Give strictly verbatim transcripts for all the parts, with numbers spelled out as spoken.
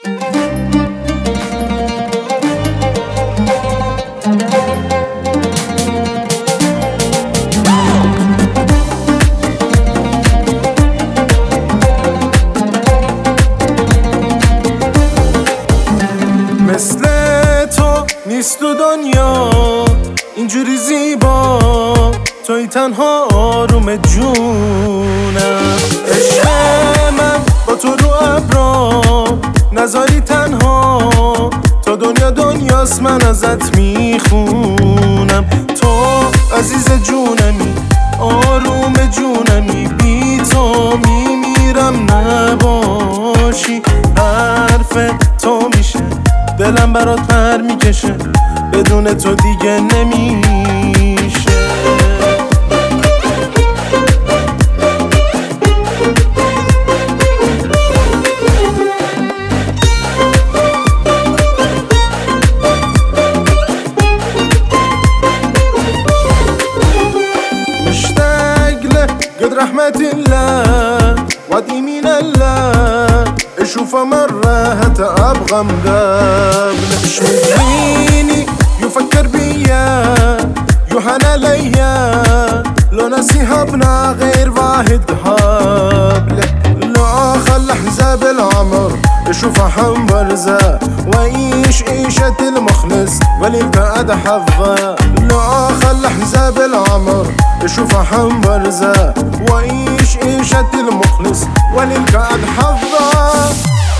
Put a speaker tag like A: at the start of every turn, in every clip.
A: مثل تو نیست تو دنیا اینجوری زیبا، توی تنها آروم جونم. عشق من با تو رو ابرام نذاری تنها، تا دنیا دنیاست من ازت میخونم. تو عزیز جونمی، آروم جونمی، بی تو میمیرم نباشی. حرف تو میشه دلم برات پر میکشه، بدون تو دیگه نمیشه. مشتاق لك قد رحمة الله وادي من الله، اشوفه مرة حتى ابغى مقابله. مش مدريني يفكر بيا يوحن ليا، لو نسيها بنا غير واحد هابله. لو اخل احزاب العمر اشوفها حنبرزة، وعيش عيشة المخلص وللقعد حظة. لو اخل احزاب العمر اشوفها حنبرزة، وعيش عيشة المخلص وللقعد حظة.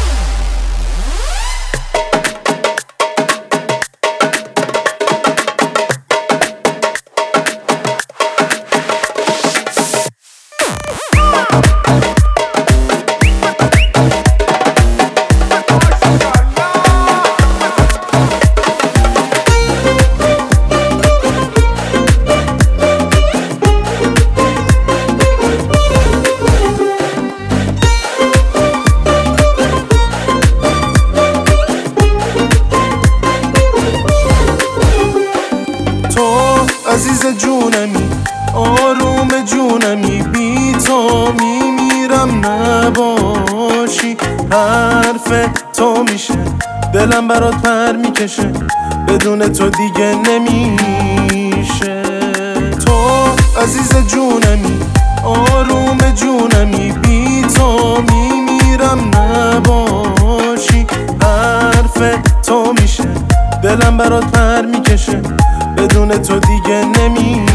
A: عزیز جونمی، آروم جونمی، بی تو میمیرم نباشی. حرف تو میشه دلم برات پر میکشه، بدون تو دیگه نمیشه. تو عزیز جونمی، آروم جونمی، بی تو میمیرم نباشی. حرف تو میشه دلم برات پر میکشه، بدون تو دیگه نمی